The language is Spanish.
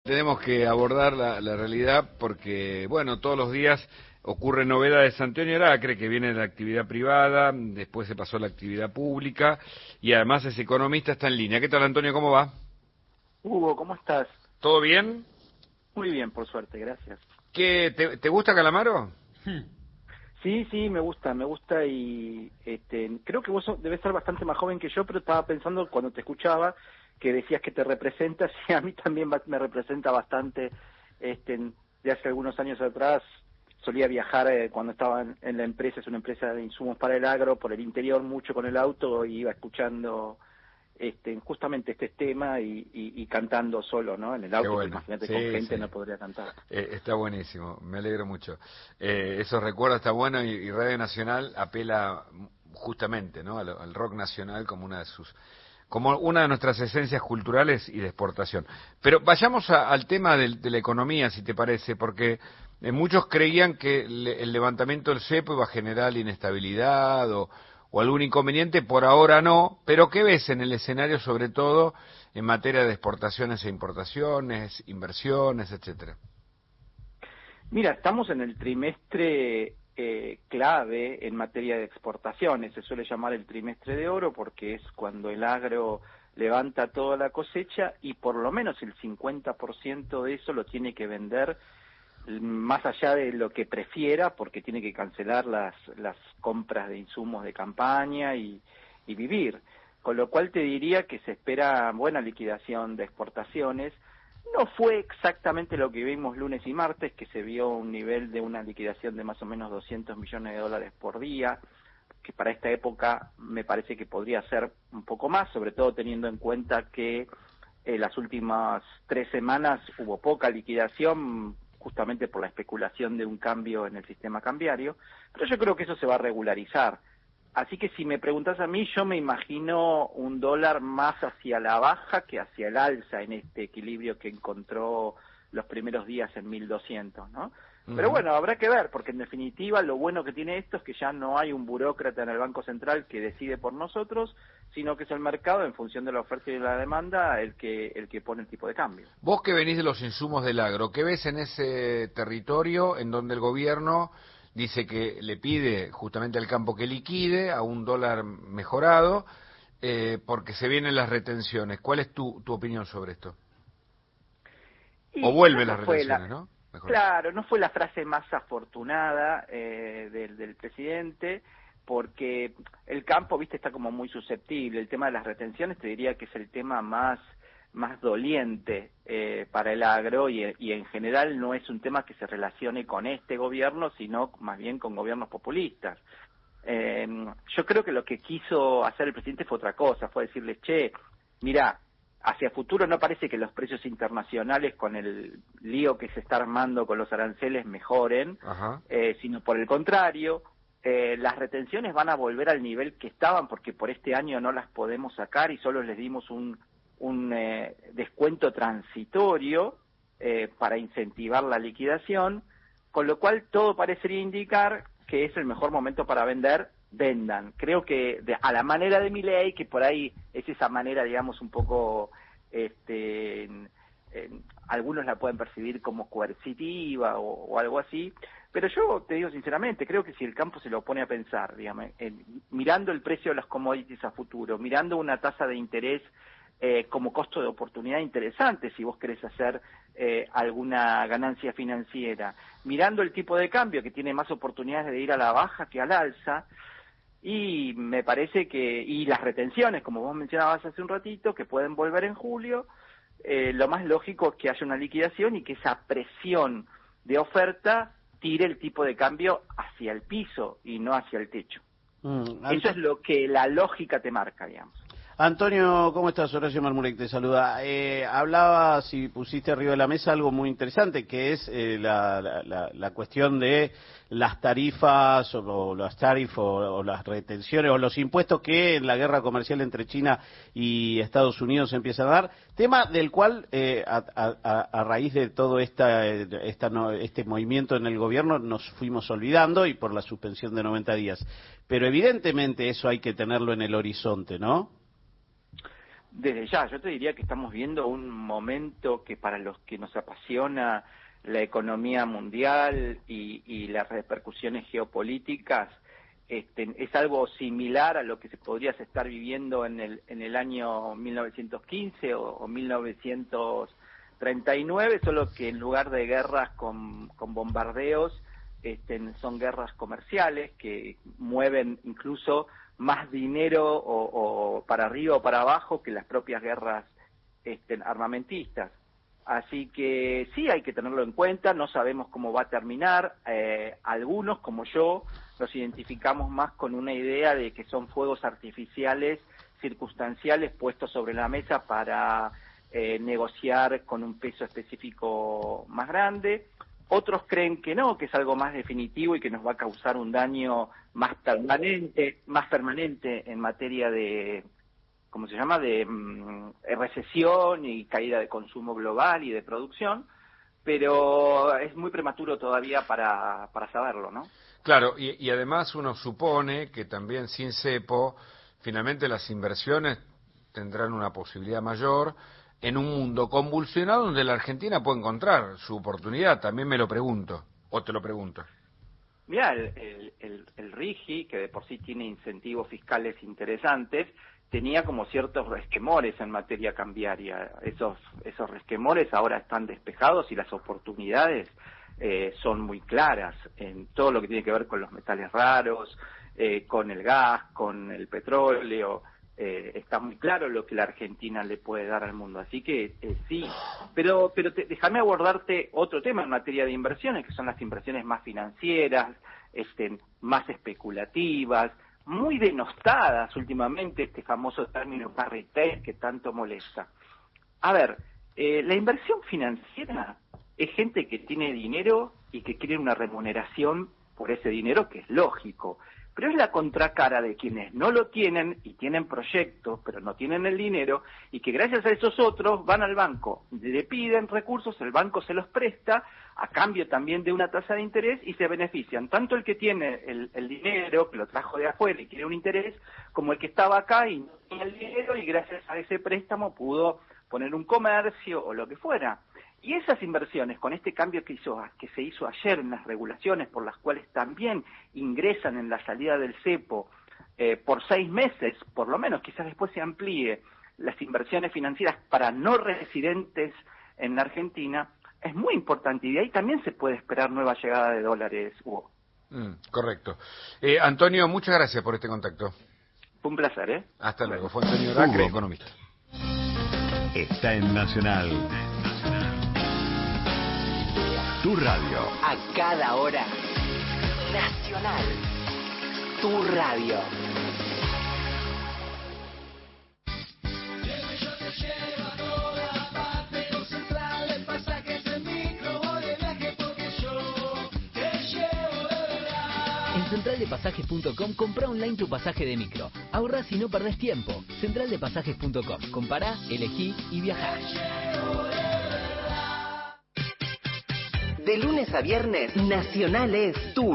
Tenemos que abordar la realidad porque, bueno, todos los días ocurren novedades. Antonio Aracre, que viene de la actividad privada, después se pasó a la actividad pública y además es economista, está en línea. ¿Qué tal, Antonio? ¿Cómo va? Hugo, ¿cómo estás? ¿Todo bien? Muy bien, por suerte, gracias. ¿Te gusta Calamaro? Sí, me gusta y creo que vos debes ser bastante más joven que yo, pero estaba pensando cuando te escuchaba que decías que te representas y a mí también me representa bastante. De hace algunos años atrás solía viajar cuando estaba en la empresa, es una empresa de insumos para el agro, por el interior mucho con el auto y iba escuchando justamente este tema y cantando solo, ¿no? En el Qué auto, pues bueno. imagínate, con Sí, gente sí. no podría cantar. Está buenísimo, me alegro mucho. Esos recuerdos está bueno y Radio Nacional apela justamente, ¿no? Al rock nacional como una de nuestras esencias culturales y de exportación. Pero vayamos al tema de la economía, si te parece, porque muchos creían que el levantamiento del cepo iba a generar inestabilidad o algún inconveniente, por ahora no, pero ¿qué ves en el escenario, sobre todo en materia de exportaciones e importaciones, inversiones, etcétera? Mira, estamos en el trimestre clave en materia de exportaciones. Se suele llamar el trimestre de oro porque es cuando el agro levanta toda la cosecha y por lo menos el 50% de eso lo tiene que vender más allá de lo que prefiera, porque tiene que cancelar las compras de insumos de campaña y vivir. Con lo cual te diría que se espera buena liquidación de exportaciones. No fue exactamente lo que vimos lunes y martes, que se vio un nivel de una liquidación de más o menos 200 millones de dólares por día, que para esta época me parece que podría ser un poco más, sobre todo teniendo en cuenta que las últimas 3 semanas hubo poca liquidación, justamente por la especulación de un cambio en el sistema cambiario, pero yo creo que eso se va a regularizar. Así que si me preguntas a mí, yo me imagino un dólar más hacia la baja que hacia el alza en este equilibrio que encontró los primeros días en 1200, ¿no? Pero Uh-huh. bueno, habrá que ver, porque en definitiva lo bueno que tiene esto es que ya no hay un burócrata en el Banco Central que decide por nosotros, sino que es el mercado, en función de la oferta y de la demanda, el que pone el tipo de cambio. Vos que venís de los insumos del agro, ¿qué ves en ese territorio en donde el gobierno dice que le pide justamente al campo que liquide a un dólar mejorado porque se vienen las retenciones? ¿Cuál es tu opinión sobre esto? O Y quizás vuelven no las fue retenciones, ¿no? Mejor dicho. claro, no fue la frase más afortunada del presidente, porque el campo, viste, está como muy susceptible. El tema de las retenciones te diría que es el tema más doliente para el agro y en general no es un tema que se relacione con este gobierno, sino más bien con gobiernos populistas. Yo creo que lo que quiso hacer el presidente fue otra cosa, fue decirles, che, mira, hacia futuro no parece que los precios internacionales con el lío que se está armando con los aranceles mejoren, Ajá. sino por el contrario, las retenciones van a volver al nivel que estaban porque por este año no las podemos sacar y solo les dimos un descuento transitorio para incentivar la liquidación, con lo cual todo parecería indicar que es el mejor momento para vender, vendan. Creo que a la manera de Milei, que por ahí es esa manera, digamos, un poco, algunos la pueden percibir como coercitiva o algo así, pero yo te digo sinceramente, creo que si el campo se lo pone a pensar, digamos, mirando el precio de los commodities a futuro, mirando una tasa de interés como costo de oportunidad interesante si vos querés hacer alguna ganancia financiera, mirando el tipo de cambio que tiene más oportunidades de ir a la baja que al alza, y me parece y las retenciones, como vos mencionabas hace un ratito, que pueden volver en julio, lo más lógico es que haya una liquidación y que esa presión de oferta tire el tipo de cambio hacia el piso y no hacia el techo. Eso es lo que la lógica te marca, digamos. Antonio, ¿cómo estás? Horacio Marmurek te saluda. Hablabas y pusiste arriba de la mesa algo muy interesante, que es la cuestión de las tarifas o las tarifas o las retenciones o los impuestos que en la guerra comercial entre China y Estados Unidos se empieza a dar. Tema del cual, a raíz de todo este movimiento en el gobierno, nos fuimos olvidando y por la suspensión de 90 días. Pero evidentemente eso hay que tenerlo en el horizonte, ¿no? Desde ya, yo te diría que estamos viendo un momento que para los que nos apasiona la economía mundial y las repercusiones geopolíticas, es algo similar a lo que se podría estar viviendo en el año 1915 o 1939, solo que en lugar de guerras con bombardeos, son guerras comerciales que mueven incluso más dinero o para arriba o para abajo que las propias guerras armamentistas. Así que sí, hay que tenerlo en cuenta, no sabemos cómo va a terminar. Algunos, como yo, nos identificamos más con una idea de que son fuegos artificiales, circunstanciales, puestos sobre la mesa para negociar con un peso específico más grande. Otros creen que no, que es algo más definitivo y que nos va a causar un daño más permanente en materia de, ¿cómo se llama?, de recesión y caída de consumo global y de producción, pero es muy prematuro todavía para saberlo, ¿no? Claro, y además uno supone que también sin cepo, finalmente las inversiones tendrán una posibilidad mayor en un mundo convulsionado donde la Argentina puede encontrar su oportunidad. También me lo pregunto, o te lo pregunto. Mira, el RIGI, que de por sí tiene incentivos fiscales interesantes, tenía como ciertos resquemores en materia cambiaria. Esos resquemores ahora están despejados y las oportunidades son muy claras en todo lo que tiene que ver con los metales raros, con el gas, con el petróleo. Está muy claro lo que la Argentina le puede dar al mundo, así que sí, pero déjame abordarte otro tema en materia de inversiones, que son las inversiones más financieras, más especulativas, muy denostadas últimamente, este famoso término carry trade que tanto molesta. A ver, la inversión financiera es gente que tiene dinero y que quiere una remuneración por ese dinero, que es lógico, pero es la contracara de quienes no lo tienen y tienen proyectos, pero no tienen el dinero, y que gracias a esos otros van al banco, le piden recursos, el banco se los presta, a cambio también de una tasa de interés, y se benefician tanto el que tiene el dinero, que lo trajo de afuera y quiere un interés, como el que estaba acá y no tenía el dinero, y gracias a ese préstamo pudo poner un comercio o lo que fuera. Y esas inversiones, con este cambio que se hizo ayer en las regulaciones, por las cuales también ingresan en la salida del cepo por 6 meses, por lo menos, quizás después se amplíe las inversiones financieras para no residentes en la Argentina, es muy importante, y de ahí también se puede esperar nueva llegada de dólares, Hugo. Correcto. Antonio, muchas gracias por este contacto. Fue un placer, ¿eh? Hasta luego. Fue Antonio Dacre, economista. Está en Nacional. Tu radio. A cada hora. Nacional. Tu radio. En centraldepasajes.com compra online tu pasaje de micro. Ahorrás y no perdés tiempo. Centraldepasajes.com. Compará, elegí y viajá. De lunes a viernes, Nacional es tu